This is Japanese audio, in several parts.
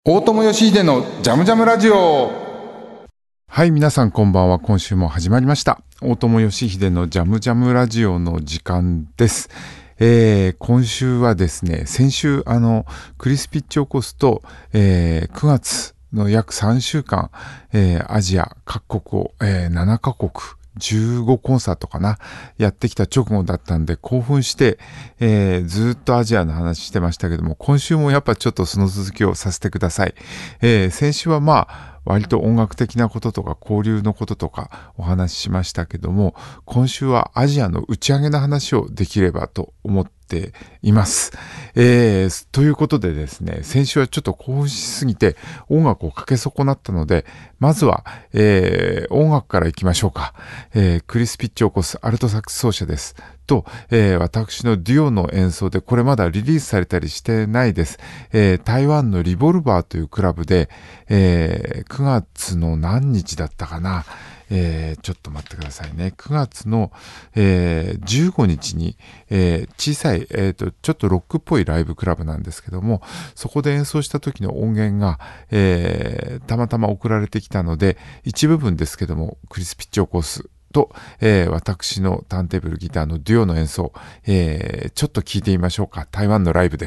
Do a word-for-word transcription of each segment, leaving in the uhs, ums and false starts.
大友義秀のジャムジャムラジオ。はい、皆さんこんばんは。今週も始まりました大友義秀のジャムジャムラジオの時間です。えー、今週はですね、先週あのクリスピッチを起こすと、えー、くがつの約さんしゅうかん、えー、アジア各国を、えー、ななかこくじゅうごコンサートかなやってきた直後だったんで興奮して、えー、ずっとアジアの話してましたけども、今週もやっぱちょっとその続きをさせてください。えー、先週はまあ割と音楽的なこととか交流のこととかお話ししましたけども、今週はアジアの打ち上げの話をできればと思っています。えー、ということでですね、先週はちょっと興奮しすぎて音楽をかけ損なったので、まずは、えー、音楽からいきましょうか。えー、クリス・ピッチを起こすアルトサックス奏者ですと、えー、私のデュオの演奏で、これまだリリースされたりしてないです。えー、台湾のリボルバーというクラブで、えー、くがつの何日だったかな。えー、ちょっと待ってくださいね。くがつの、えー、じゅうごにちに、えー、小さい、えーと、ちょっとロックっぽいライブクラブなんですけども、そこで演奏した時の音源が、えー、たまたま送られてきたので、一部分ですけども、クリスピッチを起こすと、えー、私のターンテーブルギターのデュオの演奏、えー、ちょっと聞いてみましょうか。台湾のライブです。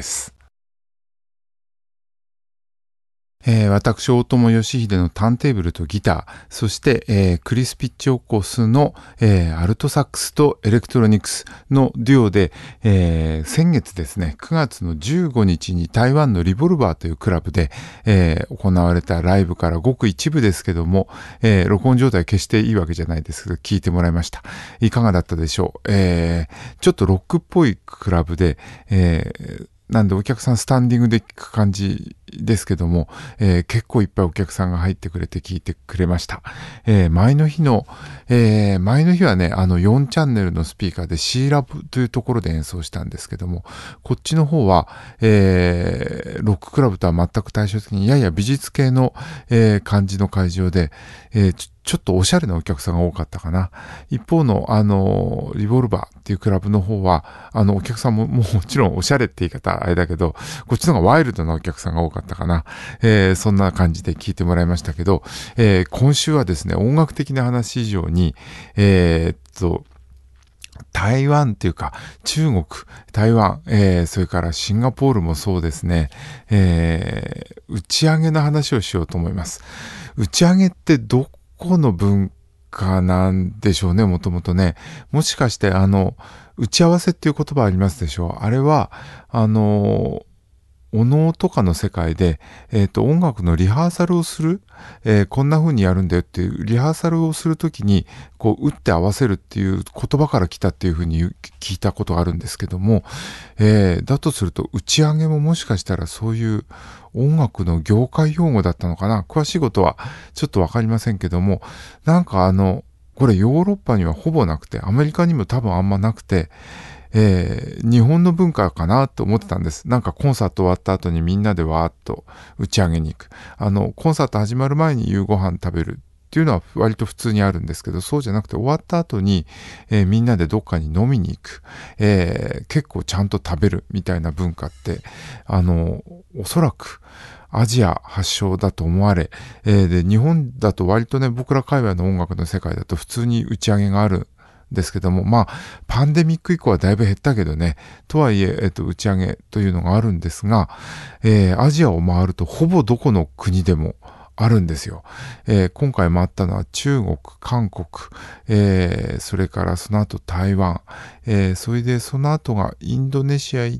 えー、私、大友義秀のターンテーブルとギター、そして、えー、クリス・ピッチオコスの、えー、アルトサックスとエレクトロニクスのデュオで、えー、先月ですね、くがつのじゅうごにちに台湾のリボルバーというクラブで、えー、行われたライブからごく一部ですけども、えー、録音状態決していいわけじゃないですけど、聞いてもらいました。いかがだったでしょう。えー、ちょっとロックっぽいクラブで、えーなんでお客さんスタンディングで聞く感じですけども、えー、結構いっぱいお客さんが入ってくれて聞いてくれました。えー、前の日の、えー、前の日はね、あのよんチャンネルのスピーカーで C ラブというところで演奏したんですけども、こっちの方は、えー、ロッククラブとは全く対照的にやや美術系の、えー、感じの会場で、えーちちょっとおしゃれなお客さんが多かったかな。一方の、あの、リボルバーっていうクラブの方は、あの、お客さんも、もうもちろんおしゃれって言い方あれだけど、こっちの方がワイルドなお客さんが多かったかな。えー、そんな感じで聞いてもらいましたけど、えー、今週はですね、音楽的な話以上に、えー、っと、台湾っていうか、中国、台湾、えー、それからシンガポールもそうですね、えー、打ち上げの話をしようと思います。打ち上げってどこの文化なんでしょうね、もともとね。もしかしてあの打ち合わせっていう言葉ありますでしょう。あれはあのお能とかの世界で、えっと、音楽のリハーサルをする、えーこんな風にやるんだよっていうリハーサルをするときに、こう、打って合わせるっていう言葉から来たっていう風に言う聞いたことがあるんですけども、えーだとすると、打ち上げももしかしたらそういう音楽の業界用語だったのかな。詳しいことはちょっとわかりませんけども、なんかあの、これヨーロッパにはほぼなくて、アメリカにも多分あんまなくて、えー日本の文化かなと思ってたんです。なんかコンサート終わった後にみんなでわーっと打ち上げに行く。あの、コンサート始まる前に夕ご飯食べるっていうのは割と普通にあるんですけど、そうじゃなくて終わった後に、えーみんなでどっかに飲みに行く。えー結構ちゃんと食べるみたいな文化って、あの、おそらくアジア発祥だと思われ、えーで、日本だと割とね、僕ら界隈の音楽の世界だと普通に打ち上げがあるですけども、まあ、パンデミック以降はだいぶ減ったけどね、とはいえ、えっと、打ち上げというのがあるんですが、えーアジアを回るとほぼどこの国でもあるんですよ。えー今回回ったのは中国、韓国、えーそれからその後台湾、えーそれでその後がインドネシア行って、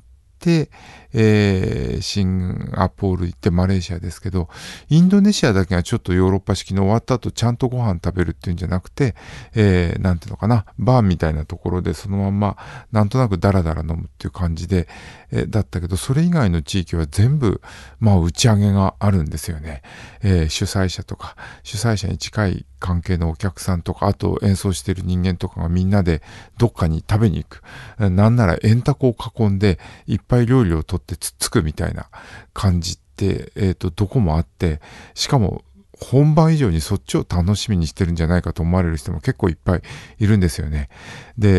えーシンガポール行ってマレーシアですけど、インドネシアだけがちょっとヨーロッパ式の終わった後ちゃんとご飯食べるっていうんじゃなくて、えー、なんていうのかな、バーみたいなところでそのまんまなんとなくダラダラ飲むっていう感じで、えーだったけど、それ以外の地域は全部まあ打ち上げがあるんですよね。えー主催者とか主催者に近い関係のお客さんとか、あと演奏している人間とかがみんなでどっかに食べに行く。なんなら円卓を囲んでいっぱい料理を取ってつっつくみたいな感じって、えっと、どこもあって、しかも本番以上にそっちを楽しみにしてるんじゃないかと思われる人も結構いっぱいいるんですよね。で、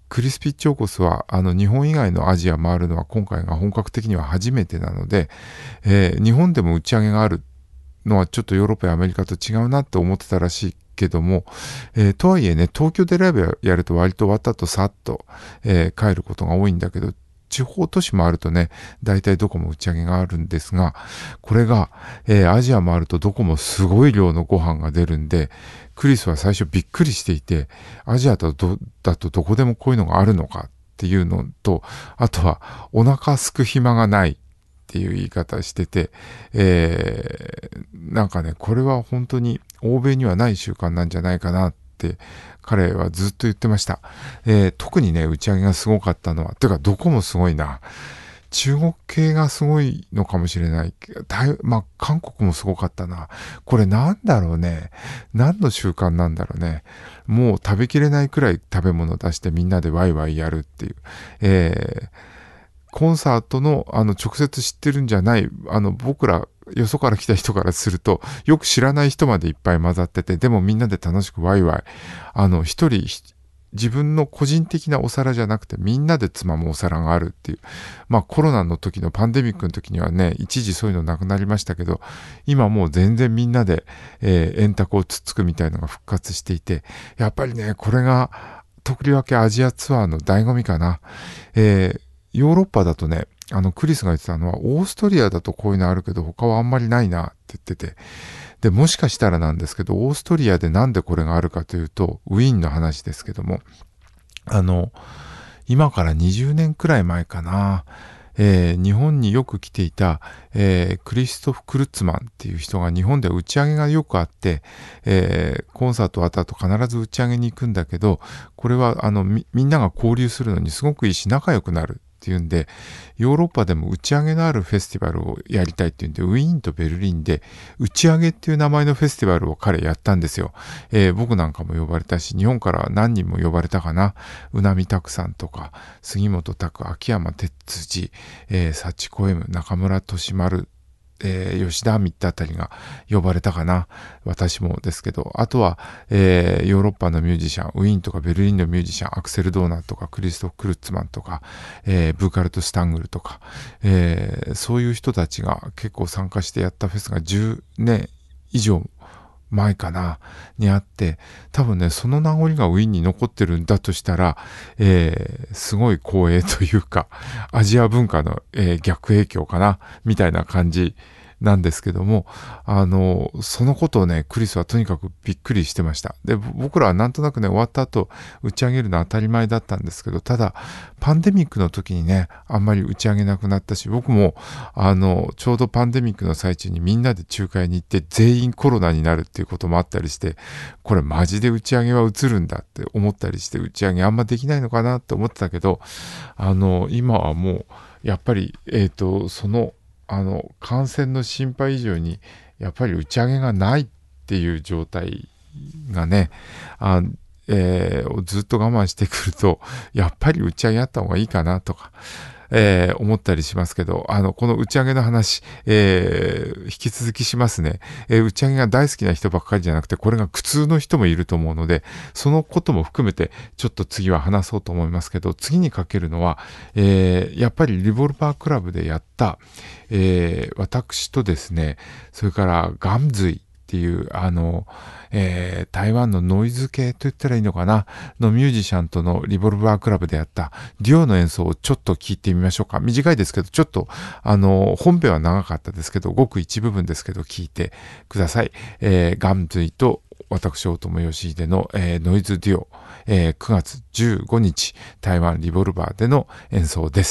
クリスピッチオコスはあの日本以外のアジア回るのは今回が本格的には初めてなので、えー日本でも打ち上げがあるのはちょっとヨーロッパやアメリカと違うなって思ってたらしいけども、えーとはいえね、東京でライブやると割と終わった後さっと、えー帰ることが多いんだけど、地方都市もあるとね、大体どこも打ち上げがあるんですが、これが、えーアジアもあるとどこもすごい量のご飯が出るんで、クリスは最初びっくりしていて、アジアだとどだとどこでもこういうのがあるのかっていうのと、あとはお腹すく暇がないっていう言い方してて、えーなんかね、これは本当に欧米にはない習慣なんじゃないかなって彼はずっと言ってました。えー特にね、打ち上げがすごかったのは、てかどこもすごいな。中国系がすごいのかもしれない。台まあ、韓国もすごかったな。これなんだろうね。何の習慣なんだろうね。もう食べきれないくらい食べ物出してみんなでワイワイやるっていう。えーコンサートの、あの、直接知ってるんじゃない、あの、僕ら、よそから来た人からすると、よく知らない人までいっぱい混ざってて、でもみんなで楽しくワイワイ、あの、一人、ひ自分の個人的なお皿じゃなくて、みんなでつまむお皿があるっていう。まあ、コロナの時のパンデミックの時にはね、一時そういうのなくなりましたけど、今もう全然みんなで、えー円卓をつっつくみたいのが復活していて、やっぱりね、これが、とりわけアジアツアーの醍醐味かな。えーヨーロッパだとね、あの、クリスが言ってたのは、オーストリアだとこういうのあるけど、他はあんまりないなって言ってて。で、もしかしたらなんですけど、オーストリアでなんでこれがあるかというと、ウィーンの話ですけども、あの、今からにじゅうねんくらい前かな、えー日本によく来ていた、えークリストフ・クルッツマンっていう人が日本では打ち上げがよくあって、えーコンサート終わった後必ず打ち上げに行くんだけど、これはあのみ、みんなが交流するのにすごくいいし仲良くなるっていうんで、ヨーロッパでも打ち上げのあるフェスティバルをやりたいっていうんで、ウィーンとベルリンで打ち上げっていう名前のフェスティバルを彼やったんですよ。えー僕なんかも呼ばれたし、日本から何人も呼ばれたかな。うなみたくさんとか、杉本拓、秋山哲司、えー、幸子 M、中村俊丸、えー吉田亜美ってあたりが呼ばれたかな。私もですけど。あとは、えーヨーロッパのミュージシャン、ウィーンとかベルリンのミュージシャン、アクセル・ドーナーとか、クリストフ・クルッツマンとか、えーブーカルト・スタングルとか、えーそういう人たちが結構参加してやったフェスがじゅうねん以上前かな、にあって、多分ね、その名残がウィーンに残ってるんだとしたら、えーすごい光栄というか、アジア文化の、えー逆影響かな、みたいな感じなんですけども、あの、そのことをね、クリスはとにかくびっくりしてました。で、僕らはなんとなくね、終わった後、打ち上げるのは当たり前だったんですけど、ただ、パンデミックの時にね、あんまり打ち上げなくなったし、僕も、あの、ちょうどパンデミックの最中にみんなで仲介に行って、全員コロナになるっていうこともあったりして、これマジで打ち上げは映るんだって思ったりして、打ち上げあんまできないのかなって思ってたけど、あの、今はもう、やっぱり、えっと、その、あの、感染の心配以上に、やっぱり打ち上げがないっていう状態がね、あえーずっと我慢してくると、やっぱり打ち上げあった方がいいかなとか、えー思ったりしますけど、あの、この打ち上げの話、えー引き続きしますね。えー打ち上げが大好きな人ばっかりじゃなくて、これが苦痛の人もいると思うので、そのことも含めて、ちょっと次は話そうと思いますけど、次にかけるのは、えーやっぱりリボルバークラブでやった、えー私とですね、それからガンズイっていう、あの、えー台湾のノイズ系と言ったらいいのかなのミュージシャンとのリボルバークラブでやったデュオの演奏をちょっと聞いてみましょうか。短いですけど、ちょっと、あの、本編は長かったですけど、ごく一部分ですけど、聞いてください。えーガンズイと私、大友義秀の、えーノイズデュオ、えーくがつじゅうごにち、台湾リボルバーでの演奏です。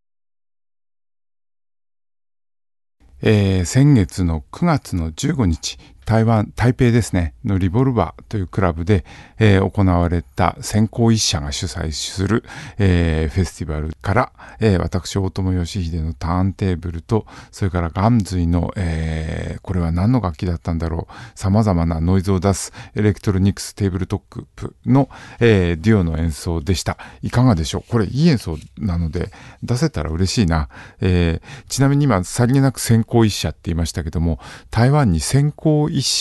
えー先月のくがつのじゅうごにち、台湾、台北ですね、のリボルバーというクラブで、えー行われた先行一社が主催する、えーフェスティバルから、えー私、大友義秀のターンテーブルと、それからガンズイの、えーこれは何の楽器だったんだろう、様々なノイズを出すエレクトロニクステーブルトップの、えーデュオの演奏でした。いかがでしょう？これいい演奏なので、出せたら嬉しいな。えーちなみに今、さりげなく先行一社って言いましたけども、台湾に先行一社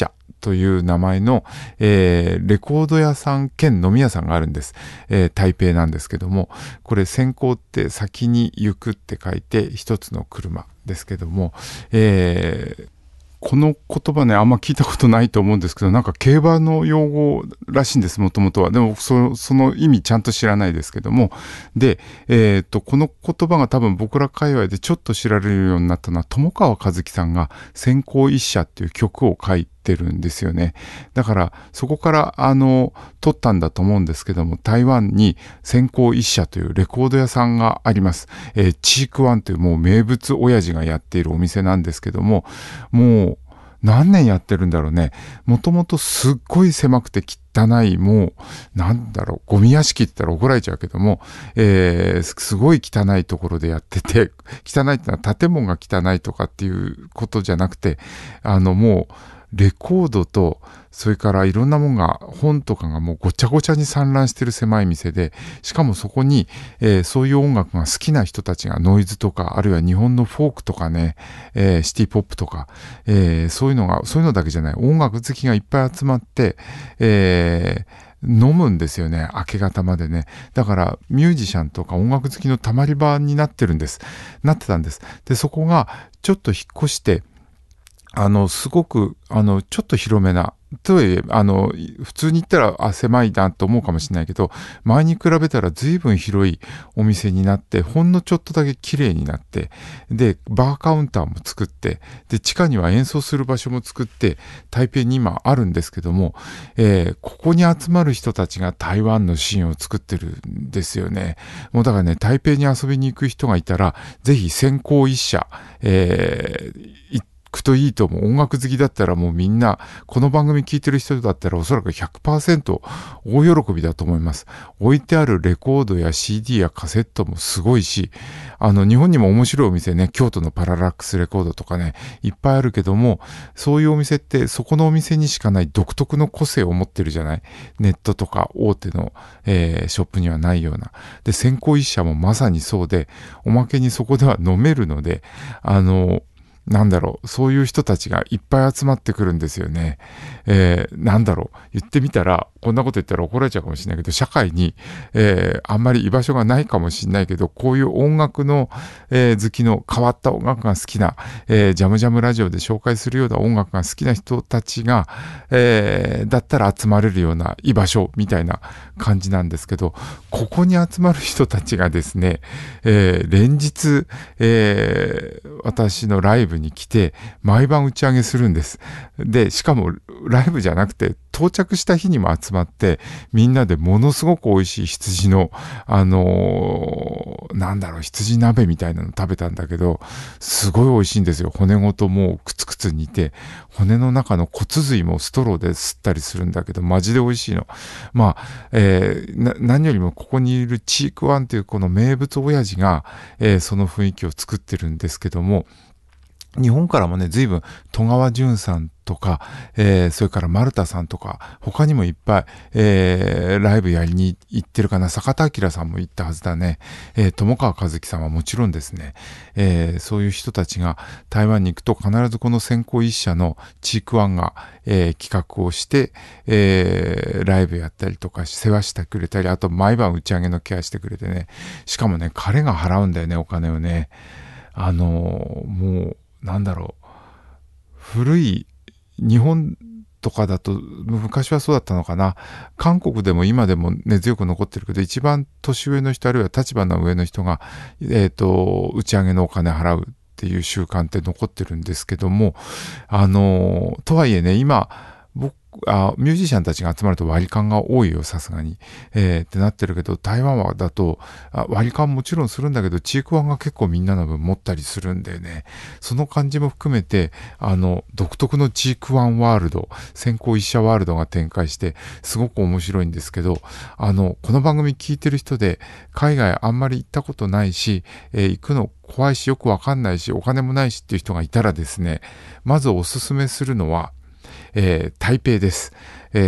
という名前の、えー、レコード屋さん兼飲み屋さんがあるんです。えー、台北なんですけども、これ先行って先に行くって書いて一つの車ですけども、えーこの言葉ね、あんま聞いたことないと思うんですけど、なんか競馬の用語らしいんです、もともとは。でもそ、その意味ちゃんと知らないですけども。で、えっと、この言葉が多分僕ら界隈でちょっと知られるようになったのは、友川一樹さんが先行一社っていう曲を書いてるんですよね。だから、そこから、あの、取ったんだと思うんですけども、台湾に先行一社というレコード屋さんがあります。えー、チークワンというもう名物親父がやっているお店なんですけども、もう、何年やってるんだろうね。もともとすっごい狭くて汚い、もう、なんだろう、ゴミ屋敷って言ったら怒られちゃうけども、えー、すごい汚いところでやってて、汚いってのは建物が汚いとかっていうことじゃなくて、あのもう、レコードと、それからいろんなもんが、本とかがもうごちゃごちゃに散乱してる狭い店で、しかもそこに、えー、そういう音楽が好きな人たちがノイズとか、あるいは日本のフォークとかね、えー、シティポップとか、えー、そういうのが、そういうのだけじゃない、音楽好きがいっぱい集まって、えー、飲むんですよね、明け方までね。だからミュージシャンとか音楽好きのたまり場になってるんです。なってたんです。で、そこがちょっと引っ越して、あの、すごく、あの、ちょっと広めな、とはいえ、あの、普通に言ったら、あ、狭いなと思うかもしれないけど、前に比べたら随分広いお店になって、ほんのちょっとだけ綺麗になって、で、バーカウンターも作って、で、地下には演奏する場所も作って、台北に今あるんですけども、えー、ここに集まる人たちが台湾のシーンを作ってるんですよね。もうだからね、台北に遊びに行く人がいたら、ぜひ先行一社、えー、行ってくといいと思う。音楽好きだったらもうみんな、この番組聞いてる人だったらおそらく ひゃくパーセント 大喜びだと思います。置いてあるレコードや シーディー やカセットもすごいし、あの日本にも面白いお店ね、京都のパララックスレコードとかね、いっぱいあるけども、そういうお店ってそこのお店にしかない独特の個性を持ってるじゃない。ネットとか大手の、えー、ショップにはないような。で、先行一社もまさにそうで、おまけにそこでは飲めるので、あの、なんだろう、そういう人たちがいっぱい集まってくるんですよね。えー、なんだろう、言ってみたら、こんなこと言ったら怒られちゃうかもしれないけど、社会に、えー、あんまり居場所がないかもしれないけど、こういう音楽の、えー、好きの変わった音楽が好きな、えー、ジャムジャムラジオで紹介するような音楽が好きな人たちが、えー、だったら集まれるような居場所みたいな感じなんですけど、ここに集まる人たちがですね、えー、連日、えー、私のライブに来て毎晩打ち上げするんです。で、しかもライブじゃなくて到着した日にも集まってみんなでものすごく美味しい羊のあのー、なんだろう羊鍋みたいなの食べたんだけどすごい美味しいんですよ。骨ごともうくつくつ煮て骨の中の骨髄もストローで吸ったりするんだけどマジで美味しいの。まあ、えー、な何よりもここにいるチークワンというこの名物親父が、えー、その雰囲気を作ってるんですけども日本からもね、随分、戸川淳さんとか、えー、それから丸田さんとか、他にもいっぱい、えー、ライブやりに行ってるかな。坂田明さんも行ったはずだね。えー、友川一樹さんはもちろんですね、えー、そういう人たちが台湾に行くと必ずこの先行一社のチークワンが、えー、企画をして、えー、ライブやったりとか、世話してくれたり、あと毎晩打ち上げのケアしてくれてね。しかもね、彼が払うんだよね、お金をね。あのー、もう、なんだろう古い日本とかだと昔はそうだったのかな韓国でも今でも根強く残ってるけど一番年上の人あるいは立場の上の人が、えーと、打ち上げのお金払うっていう習慣って残ってるんですけどもあのとはいえね今僕あミュージシャンたちが集まると割り勘が多いよさすがに、えー、ってなってるけど台湾はだとあ割り勘もちろんするんだけどチークワンが結構みんなの分持ったりするんでねその感じも含めてあの独特のチークワンワールド先行一社ワールドが展開してすごく面白いんですけどあのこの番組聞いてる人で海外あんまり行ったことないし、えー、行くの怖いしよくわかんないしお金もないしっていう人がいたらですねまずおすすめするのはえー、台北です、えー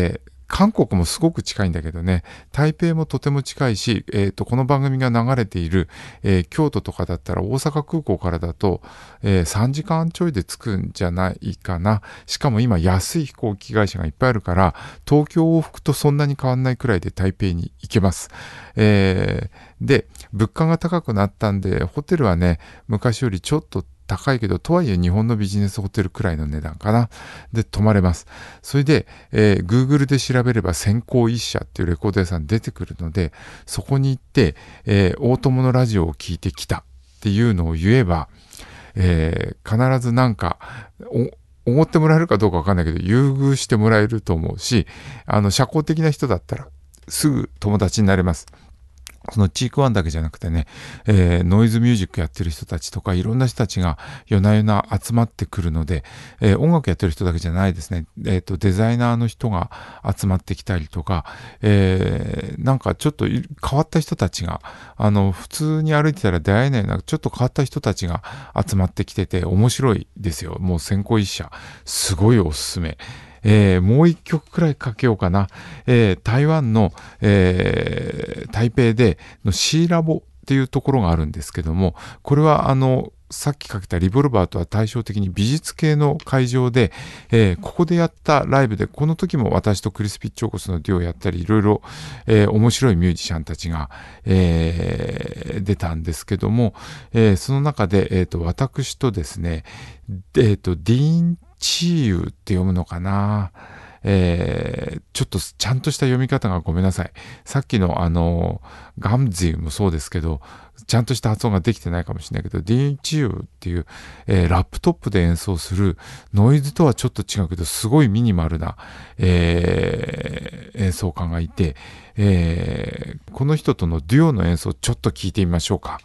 韓国もすごく近いんだけどね、台北もとても近いし、えっと、この番組が流れている、えー京都とかだったら大阪空港からだと、えーさんじかんちょいで着くんじゃないかな。しかも今安い飛行機会社がいっぱいあるから、東京往復とそんなに変わんないくらいで台北に行けます。えーで、物価が高くなったんで、ホテルはね、昔よりちょっと高いけど、とはいえ日本のビジネスホテルくらいの値段かな。で、泊まれます。それで、えー Google で調べれば先行一社っていうレコード屋さん出てくるので、そこに行って、えー大友のラジオを聞いてきたっていうのを言えば、えー必ずなんか、お、おごってもらえるかどうかわかんないけど、優遇してもらえると思うし、あの、社交的な人だったら、すぐ友達になれます。そのチークワンだけじゃなくてね、えーノイズミュージックやってる人たちとかいろんな人たちが夜な夜な集まってくるので、えー音楽やってる人だけじゃないですね。えっと、デザイナーの人が集まってきたりとか、えーなんかちょっとい変わった人たちが、あの、普通に歩いてたら出会えないような、ちょっと変わった人たちが集まってきてて面白いですよ。もう先行一社。すごいおすすめ。えーもう一曲くらいかけようかな。えー台湾の、えー台北での C ラボっていうところがあるんですけども、これはあの、さっきかけたリボルバーとは対照的に美術系の会場で、えーここでやったライブで、この時も私とクリス・ピッチョーコスのデュオやったり、いろいろ、えー面白いミュージシャンたちが、えー出たんですけども、えーその中で、えーと、私とですね、えーと、ディーン・チーユーって読むのかな。えーちょっとちゃんとした読み方がごめんなさい。さっきのあの、ガムジーもそうですけど、ちゃんとした発音ができてないかもしれないけど、ディーンチューっていう、えーラップトップで演奏するノイズとはちょっと違うけど、すごいミニマルな、えー演奏家がいて、えーこの人とのデュオの演奏ちょっと聞いてみましょうか。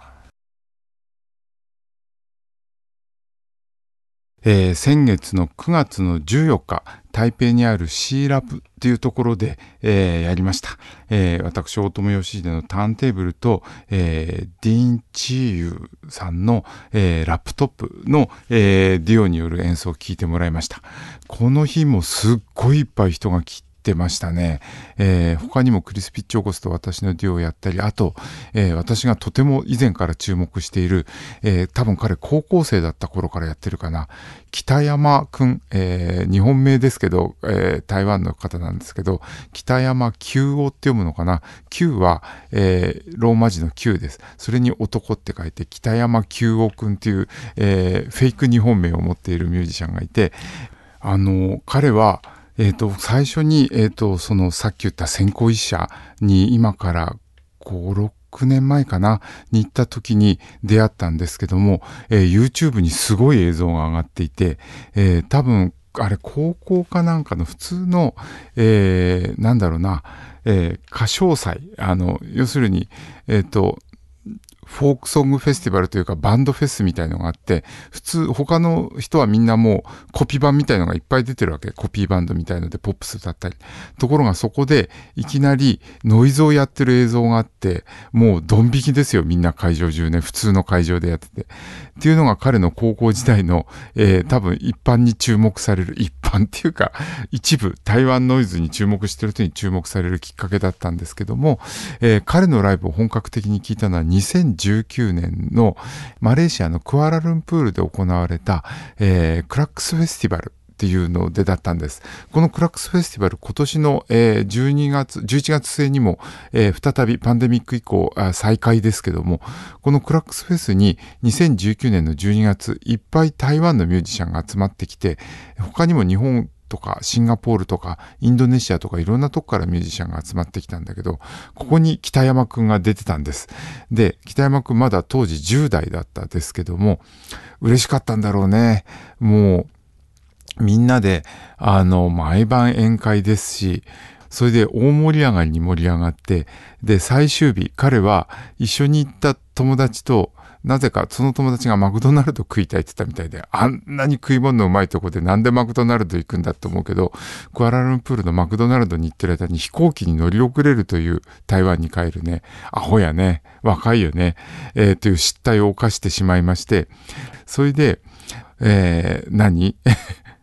えー先月のくがつのじゅうよっか、台北にある C ラブっていうところで、えーやりました。えー私、大友義秀のターンテーブルと、えーディーン・チーユーさんの、えーラップトップの、えーデュオによる演奏を聴いてもらいました。この日もすっごいいっぱい人が来て、てましたね。えー他にもクリス・ピッチョーコスと私のデュオをやったり、あと、えー私がとても以前から注目している、えー多分彼高校生だった頃からやってるかな、北山くん、えー日本名ですけど、えー台湾の方なんですけど、北山九夫って読むのかな。九は、えーローマ字の九です。それに男って書いて、北山九夫くんっていう、えーフェイク日本名を持っているミュージシャンがいて、あの、彼は、えっと、最初に、えっと、その、さっき言った先行一社に、今からご、ろくねんまえかな、に行った時に出会ったんですけども、えー YouTube にすごい映像が上がっていて、えー多分、あれ、高校かなんかの普通の、えーなんだろうな、えー歌唱祭、あの、要するに、えっと、フォークソングフェスティバルというかバンドフェスみたいのがあって、普通他の人はみんなもうコピー版みたいのがいっぱい出てるわけ。コピーバンドみたいのでポップス歌ったり。ところがそこでいきなりノイズをやってる映像があって、もうドン引きですよ、みんな会場中ね。普通の会場でやってて。っていうのが彼の高校時代の、えー、多分一般に注目される、一般っていうか一部台湾ノイズに注目してる人に注目されるきっかけだったんですけども、えー彼のライブを本格的に聞いたのはにせんじゅうきゅうねんのマレーシアのクアラルンプールで行われた、えークラックスフェスティバルっていうのでだったんです。このクラックスフェスティバル今年の、えーじゅうにがつ、じゅういちがつ末にも、えー再びパンデミック以降あ再開ですけども、このクラックスフェスににせんじゅうきゅうねんのじゅうにがついっぱい台湾のミュージシャンが集まってきて、他にも日本とかシンガポールとかインドネシアとかいろんなとこからミュージシャンが集まってきたんだけど、ここに北山くんが出てたんです。で、北山くんまだ当時じゅう代だったんですけども、嬉しかったんだろうね。もうみんなであの毎晩宴会ですし、それで大盛り上がりに盛り上がって、で最終日彼は一緒に行った友達となぜかその友達がマクドナルド食いたいって言ったみたいで、あんなに食い物のうまいとこでなんでマクドナルド行くんだと思うけど、クアラルンプールのマクドナルドに行ってる間に飛行機に乗り遅れるという台湾に帰るね、アホやね、若いよね、えー、という失態を犯してしまいまして、それで、えー、何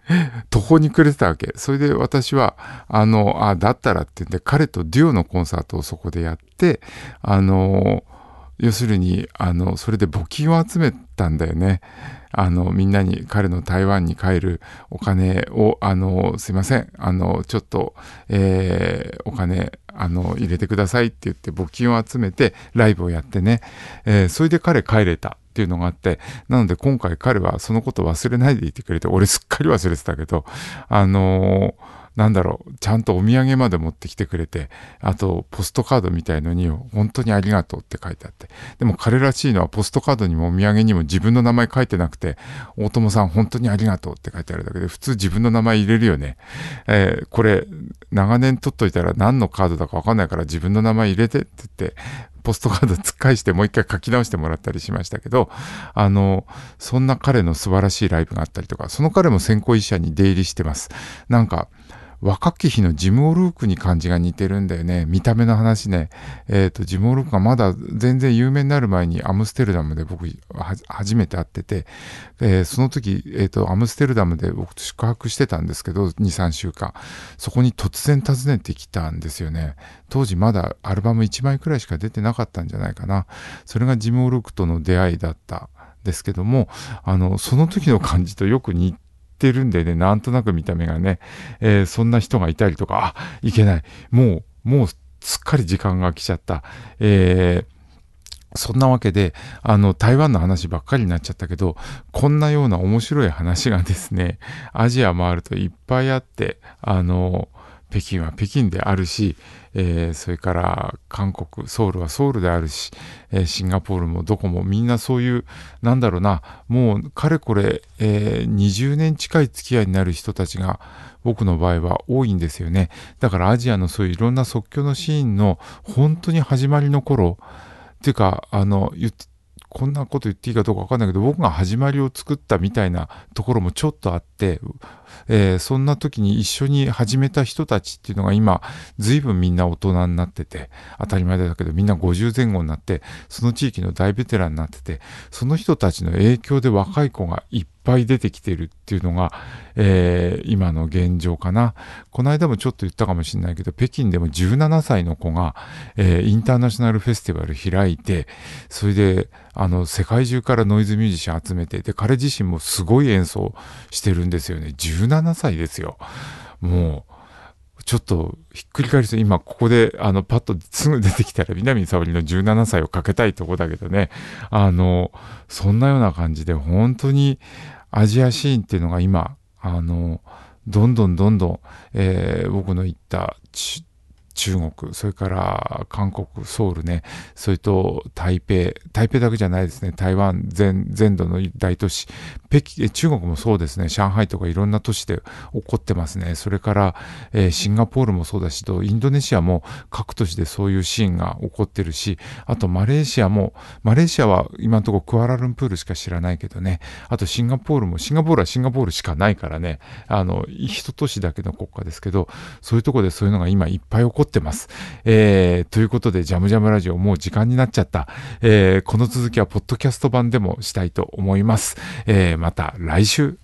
途方に暮れてたわけ。それで私は、あの、あ、だったらって言って、彼とデュオのコンサートをそこでやって、あの、要するに、あの、それで募金を集めたんだよね。あの、みんなに、彼の台湾に帰るお金を、あの、すいません、あの、ちょっと、えー、お金、あの、入れてくださいって言って募金を集めてライブをやってね、えー、それで彼帰れたっていうのがあって、なので今回彼はそのことを忘れないでいてくれて、俺すっかり忘れてたけど、あのーなんだろう、ちゃんとお土産まで持ってきてくれて、あと、ポストカードみたいのに、本当にありがとうって書いてあって。でも彼らしいのは、ポストカードにもお土産にも自分の名前書いてなくて、大友さん本当にありがとうって書いてあるだけで、普通自分の名前入れるよね。えー、これ、長年取っといたら何のカードだかわかんないから自分の名前入れてって言って、ポストカード突っ返してもう一回書き直してもらったりしましたけど、あの、そんな彼の素晴らしいライブがあったりとか、その彼も先行医者に出入りしてます。なんか、若き日のジム・オルークに感じが似てるんだよね。見た目の話ね。えっと、ジム・オルークがまだ全然有名になる前にアムステルダムで僕は初めて会ってて、えー、その時、えっと、アムステルダムで僕宿泊してたんですけど、に、さんしゅうかん。そこに突然訪ねてきたんですよね。当時まだアルバムいちまいくらいしか出てなかったんじゃないかな。それがジム・オルークとの出会いだったんですけども、あの、その時の感じとよく似て、ってるんでね、なんとなく見た目がね、えー、そんな人がいたりとか、あ、いけない。もう、もうすっかり時間が来ちゃった。えー、そんなわけで、あの、台湾の話ばっかりになっちゃったけど、こんなような面白い話がですね、アジア回るといっぱいあって、あの、北京は北京であるし、えー、それから韓国、ソウルはソウルであるし、えー、シンガポールもどこもみんなそういう、なんだろうな、もうかれこれ、えー、にじゅうねん近い付き合いになる人たちが僕の場合は多いんですよね。だからアジアのそういういろんな即興のシーンの本当に始まりの頃、っていうか、あの、言って、こんなこと言っていいかどうかわかんないけど、僕が始まりを作ったみたいなところもちょっとあって、えー、そんな時に一緒に始めた人たちっていうのが今、随分みんな大人になってて、当たり前だけどみんなごじゅうぜん後になって、その地域の大ベテランになってて、その人たちの影響で若い子がいっぱい出てきてるっていうのが、えー、今の現状かな。この間もちょっと言ったかもしれないけど、北京でもじゅうななさいの子が、えー、インターナショナルフェスティバル開いて、それで、あの、世界中からノイズミュージシャン集めて、で、彼自身もすごい演奏してるんですよね。じゅうななさいですよ。もう、ちょっとひっくり返りそう。今ここであのパッとすぐ出てきたら南沙織のじゅうななさいをかけたいとこだけどね。あの、そんなような感じで本当にアジアシーンっていうのが今、あの、どんどんどんどん、えー、僕の言った中国、それから韓国、ソウルね、それと台北、台北だけじゃないですね、台湾全全土の大都市、北京、中国もそうですね、上海とかいろんな都市で起こってますね。それから、えー、シンガポールもそうだし、インドネシアも各都市でそういうシーンが起こってるし、あとマレーシアも、マレーシアは今のところクアラルンプールしか知らないけどね、あとシンガポールも、シンガポールはシンガポールしかないからね、あの、一都市だけの国家ですけど、そういうところでそういうのが今いっぱい起こってってます。えー、ということでジャムジャムラジオもう時間になっちゃった。えー、この続きはポッドキャスト版でもしたいと思います。えー、また来週。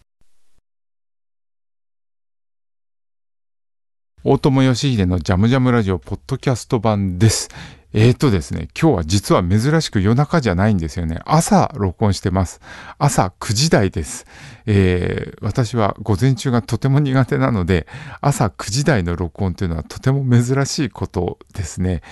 大友義秀のジャムジャムラジオポッドキャスト版です。えーとですね、今日は実は珍しく夜中じゃないんですよね。朝録音してます。朝くじ台です。えー、私は午前中がとても苦手なので、朝くじ台の録音というのはとても珍しいことですね。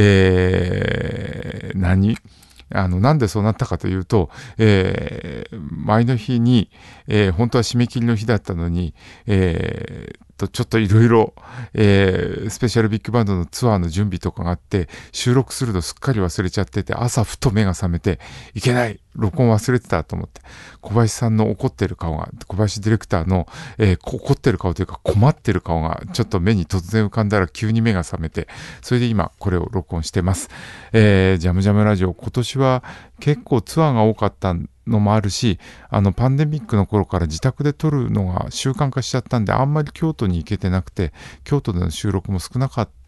えー、何あの、なんでそうなったかというと、えー、前の日に、えー、本当は締め切りの日だったのに、えーとちょっといろいろスペシャルビッグバンドのツアーの準備とかがあって収録するのすっかり忘れちゃってて朝ふと目が覚めていけない録音忘れてたと思って小林さんの怒ってる顔が小林ディレクターの、えー、怒ってる顔というか困ってる顔がちょっと目に突然浮かんだら急に目が覚めてそれで今これを録音してます、えー、ジャムジャムラジオ今年は結構ツアーが多かったのもあるしあのパンデミックの頃から自宅で撮るのが習慣化しちゃったんであんまり京都に行けてなくて京都での収録も少なかった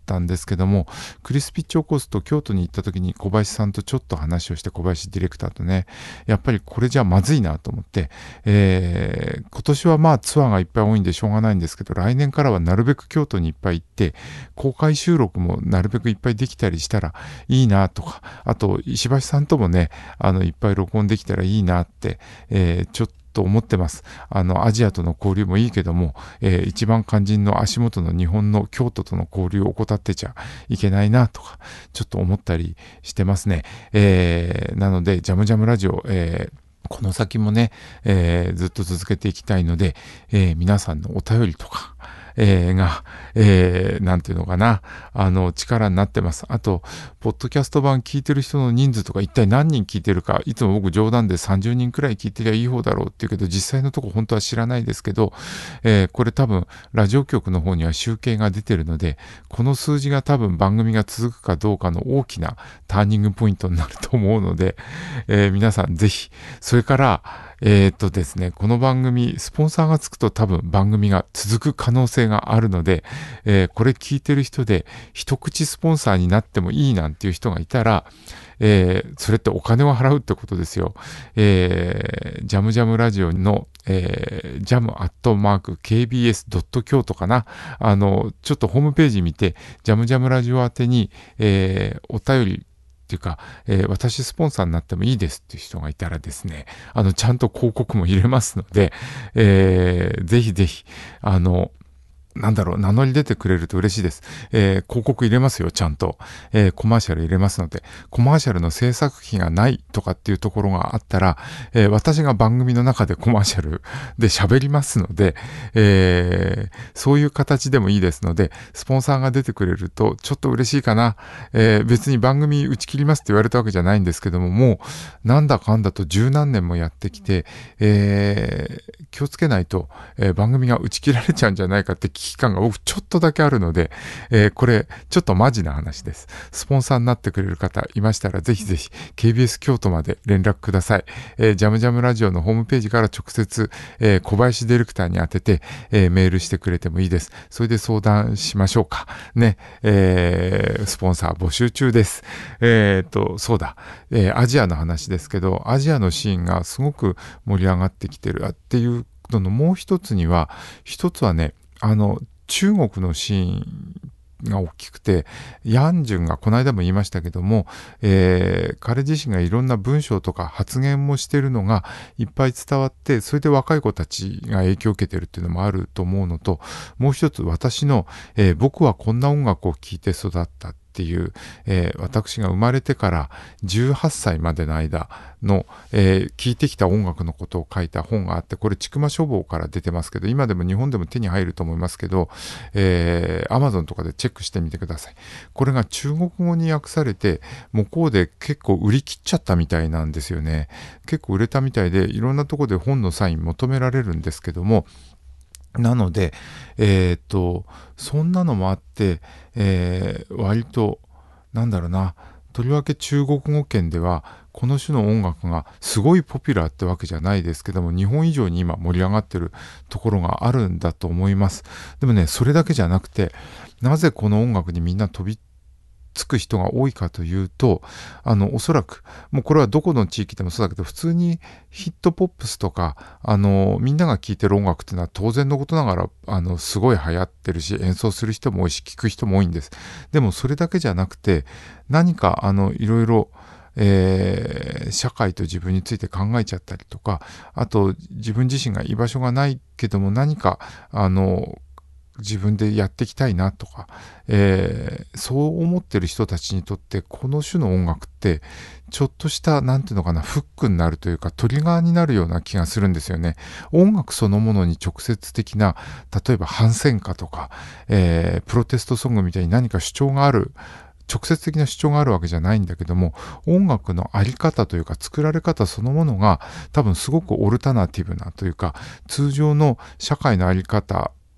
ったんですけども、クリスピッチオコースと京都に行った時に小林さんとちょっと話をして、小林ディレクターとね、やっぱりこれじゃまずいなと思って、えー、今年はまあツアーがいっぱい多いんでしょうがないんですけど、来年からはなるべく京都にいっぱい行って、公開収録もなるべくいっぱいできたりしたらいいなとか、あと石橋さんともね、あのいっぱい録音できたらいいなって、えー、ちょっとと思ってます。あのアジアとの交流もいいけども、えー、一番肝心の足元の日本の京都との交流を怠ってちゃいけないなとかちょっと思ったりしてますね。えー、なのでジャムジャムラジオ、えーこの先もね、えー、ずっと続けていきたいので、えー、皆さんのお便りとか、えー、が、えー、なんていうのかな、あの、力になってます。あと、ポッドキャスト版聞いてる人の人数とか、一体何人聞いてるか、いつも僕冗談でさんじゅうにんくらい聞いてりゃいい方だろうっていうけど、実際のとこ本当は知らないですけど、えー、これ多分、ラジオ局の方には集計が出てるので、この数字が多分番組が続くかどうかの大きなターニングポイントになると思うので、えー、皆さんぜひ、それから、えーっとですね、この番組、スポンサーがつくと多分番組が続く可能性があるので、えー、これ聞いてる人で一口スポンサーになってもいいなんていう人がいたら、えー、それってお金を払うってことですよ。えー、ジャムジャムラジオの、えー、ジャムアットマーク ケービーエスドットキョウト かな。あの、ちょっとホームページ見て、ジャムジャムラジオ宛てに、えー、お便り、っていうか、えー、私スポンサーになってもいいですっていう人がいたらですね、あの、ちゃんと広告も入れますので、えー、ぜひぜひ、あの、なんだろう、名乗り出てくれると嬉しいです。えー、広告入れますよ、ちゃんと。えー、コマーシャル入れますので、コマーシャルの制作費がないとかっていうところがあったら、えー、私が番組の中でコマーシャルで喋りますので、えー、そういう形でもいいですので、スポンサーが出てくれるとちょっと嬉しいかな。えー、別に番組打ち切りますって言われたわけじゃないんですけども、もうなんだかんだと十何年もやってきて、えー、気をつけないと、えー、番組が打ち切られちゃうんじゃないかって危機感が僕ちょっとだけあるので、えー、これちょっとマジな話です。スポンサーになってくれる方いましたらぜひぜひ ケービーエス 京都まで連絡ください。えー、ジャムジャムラジオのホームページから直接、えー、小林ディレクターに当てて、えー、メールしてくれてもいいです。それで相談しましょうか。ね、えー、スポンサー募集中です。えーと、そうだ、えー、アジアの話ですけど、アジアのシーンがすごく盛り上がってきてるっていうののもう一つには、一つはね、あの、中国のシーンが大きくて、ヤンジュンがこの間も言いましたけども、えー、彼自身がいろんな文章とか発言もしてるのがいっぱい伝わって、それで若い子たちが影響を受けてるっていうのもあると思うのと、もう一つ私の、えー、僕はこんな音楽を聴いて育ったっていう、えー、私が生まれてからじゅうはっさいまでの間の、えー、聞いてきた音楽のことを書いた本があって、これちくま書房から出てますけど、今でも日本でも手に入ると思いますけど、えー、Amazon とかでチェックしてみてください。これが中国語に訳されて向こうで結構売り切っちゃったみたいなんですよね。結構売れたみたいで、いろんなとこで本のサイン求められるんですけども、なので、えっと、そんなのもあって、えー、割と、なんだろうな、とりわけ中国語圏では、この種の音楽がすごいポピュラーってわけじゃないですけども、日本以上に今盛り上がってるところがあるんだと思います。でもね、それだけじゃなくて、なぜこの音楽にみんな飛びつく人が多いかというと、あの、おそらく、もうこれはどこの地域でもそうだけど、普通にヒットポップスとか、あの、みんなが聴いてる音楽っていうのは当然のことながら、あの、すごい流行ってるし、演奏する人も多いし、聴く人も多いんです。でもそれだけじゃなくて、何か、あの、いろいろ、えー、社会と自分について考えちゃったりとか、あと自分自身が居場所がないけども何か、あの、自分でやっていきたいなとか、えー、そう思ってる人たちにとってこの種の音楽ってちょっとしたなんていうのかなフックになるというかトリガーになるような気がするんですよね。音楽そのものに直接的な例えば反戦歌とか、えー、プロテストソングみたいに何か主張がある直接的な主張があるわけじゃないんだけども、音楽のあり方というか作られ方そのものが多分すごくオルタナティブなというか通常の社会のあり方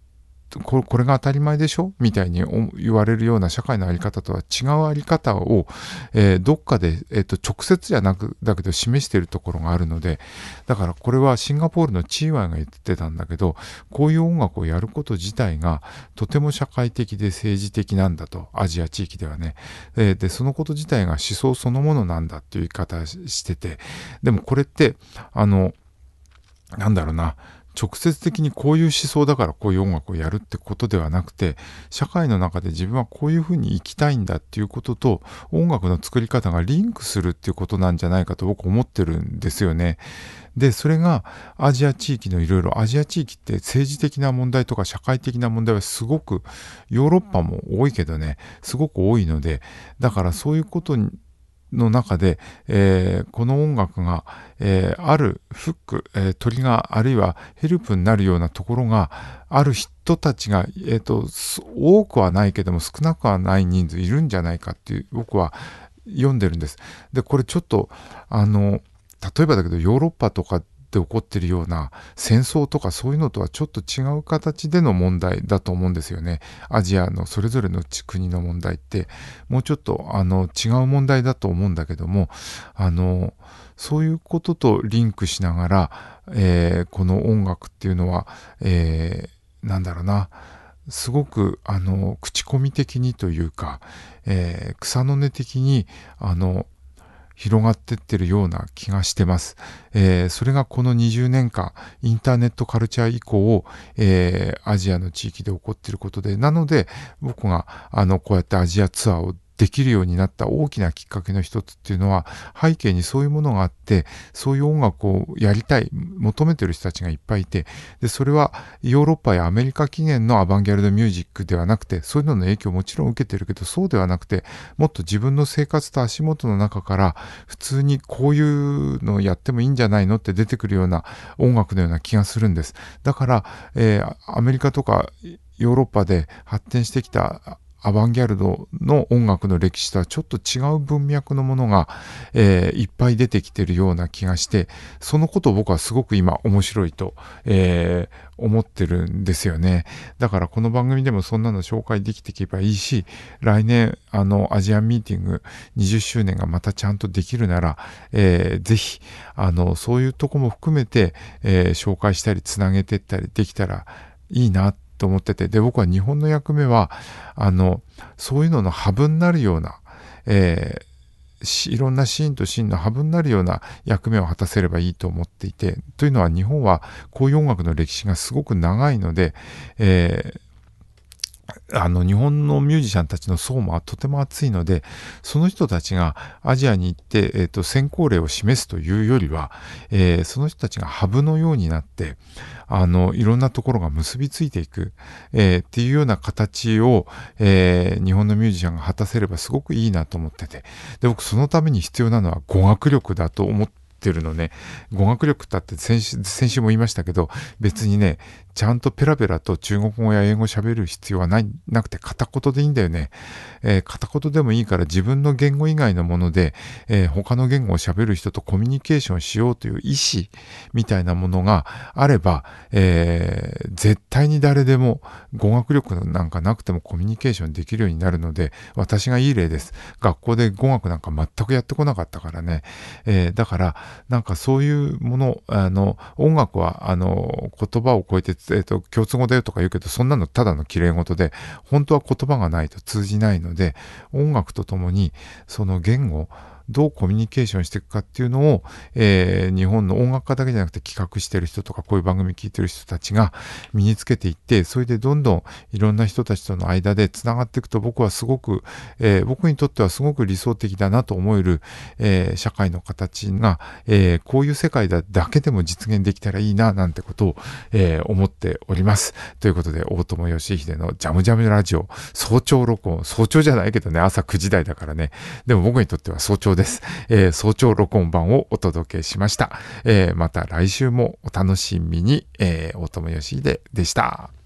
ここれが当たり前でしょみたいに言われるような社会のあり方とは違うあり方を、えー、どっかで、えーと、直接じゃなくだけど示しているところがあるので、だからこれはシンガポールのチーワイが言ってたんだけど、こういう音楽をやること自体がとても社会的で政治的なんだと、アジア地域ではね、えー、でそのこと自体が思想そのものなんだっていう言い方してて、でもこれってあのなんだろうな、直接的にこういう思想だからこういう音楽をやるってことではなくて、社会の中で自分はこういうふうに生きたいんだっていうことと音楽の作り方がリンクするっていうことなんじゃないかと僕思ってるんですよね。で、それがアジア地域のいろいろ、アジア地域って政治的な問題とか社会的な問題はすごく、ヨーロッパも多いけどね、すごく多いので、だからそういうことにの中で、えー、この音楽が、えー、あるフック、えー、トリガーあるいはヘルプになるようなところがある人たちが、えーと、多くはないけども少なくはない人数いるんじゃないかっていう僕は読んでるんです。で、これちょっとあの例えばだけどヨーロッパとかで起こっているような戦争とかそういうのとはちょっと違う形での問題だと思うんですよね。アジアのそれぞれの国の問題ってもうちょっとあの違う問題だと思うんだけども、あのそういうこととリンクしながら、えー、この音楽っていうのは、えー、なんだろうな、すごくあの口コミ的にというか、えー、草の根的にあの広がってってるような気がしてます。えー、それがこのにじゅうねんかん、インターネットカルチャー以降、えー、アジアの地域で起こっていることで、なので僕があのこうやってアジアツアーをできるようになった大きなきっかけの一つっていうのは、背景にそういうものがあって、そういう音楽をやりたい、求めてる人たちがいっぱいいて、でそれはヨーロッパやアメリカ起源のアバンギャルドミュージックではなくて、そういうのの影響をもちろん受けてるけど、そうではなくて、もっと自分の生活と足元の中から普通にこういうのをやってもいいんじゃないのって出てくるような音楽のような気がするんです。だから、えー、アメリカとかヨーロッパで発展してきたアバンギャルドの音楽の歴史とはちょっと違う文脈のものが、えー、いっぱい出てきてるような気がして、そのことを僕はすごく今面白いと、えー、思ってるんですよね。だからこの番組でもそんなの紹介できていけばいいし、来年あのアジアンミーティングにじゅっしゅうねんがまたちゃんとできるなら、えー、ぜひあのそういうとこも含めて、えー、紹介したりつなげていったりできたらいいなと思ってて、で僕は日本の役目はあのそういうののハブになるような、えー、いろんなシーンとシーンのハブになるような役目を果たせればいいと思っていて、というのは日本はこういう音楽の歴史がすごく長いので、えーあの日本のミュージシャンたちの層もとても厚いので、その人たちがアジアに行って、えーと、先行例を示すというよりは、えー、その人たちがハブのようになってあのいろんなところが結びついていく、えー、っていうような形を、えー、日本のミュージシャンが果たせればすごくいいなと思ってて、で僕そのために必要なのは語学力だと思っててるのね。語学力だって先週、先週も言いましたけど、別にね、ちゃんとペラペラと中国語や英語を喋る必要はない、なくて片言でいいんだよね。えー、片言でもいいから自分の言語以外のもので、えー、他の言語を喋る人とコミュニケーションしようという意思みたいなものがあれば、えー、絶対に誰でも語学力なんかなくてもコミュニケーションできるようになるので、私がいい例です。学校で語学なんか全くやってこなかったからね。えー、だから、なんかそういうもの、あの、音楽は、あの、言葉を超えて、えっと、共通語だよとか言うけど、そんなのただの綺麗事で、本当は言葉がないと通じないので、音楽とともに、その言語、どうコミュニケーションしていくかっていうのを、えー、日本の音楽家だけじゃなくて企画してる人とかこういう番組聞いてる人たちが身につけていって、それでどんどんいろんな人たちとの間でつながっていくと、僕はすごく、えー、僕にとってはすごく理想的だなと思える、えー、社会の形が、えー、こういう世界だけでも実現できたらいいななんてことを、えー、思っております。ということで、大友義秀のジャムジャムラジオ早朝録音、早朝じゃないけどね、朝くじ台だからね、でも僕にとっては早朝です。えー、早朝録音版をお届けしました。えー、また来週もお楽しみに、えー、大友義秀でした。